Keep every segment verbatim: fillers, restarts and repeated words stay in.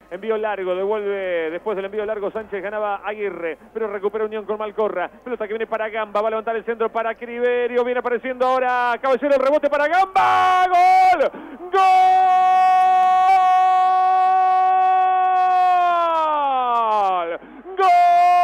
Envío largo, devuelve después del envío largo Sánchez, ganaba Aguirre, pero recupera Unión con Malcorra. Pelota que viene para Gamba, va a levantar el centro para Criberio, viene apareciendo ahora Caballero, el rebote para Gamba. ¡Gol! ¡Gol! ¡Gol!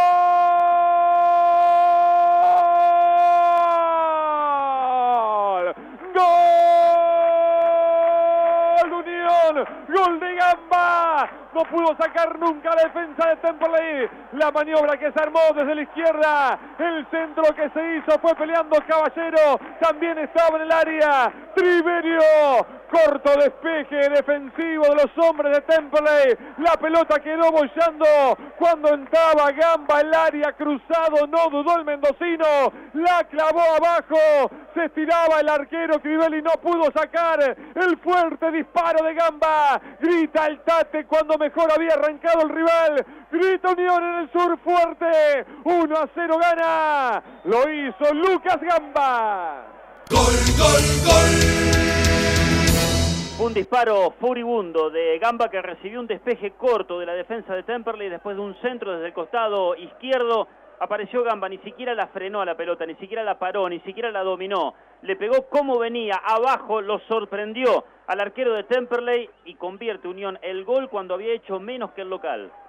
¡Gol de Gamba! No pudo sacar nunca la defensa de Temperley. La maniobra que se armó desde la izquierda. El centro que se hizo fue peleando Caballero. También estaba en el área Triverio. Corto despeje defensivo de los hombres de Temperley. La pelota quedó bollando cuando entraba Gamba el área cruzado. No dudó el mendocino. La clavó abajo. Se estiraba el arquero Crivelli. No pudo sacar el fuerte disparo de Gamba. Grita el Tate cuando mejor había arrancado el rival. Grita Unión en el sur fuerte. uno a cero gana. Lo hizo Lucas Gamba. Gol, gol, gol. Un disparo furibundo de Gamba que recibió un despeje corto de la defensa de Temperley después de un centro desde el costado izquierdo. Apareció Gamba, ni siquiera la frenó a la pelota, ni siquiera la paró, ni siquiera la dominó. Le pegó como venía, abajo, lo sorprendió al arquero de Temperley y convierte Unión el gol cuando había hecho menos que el local.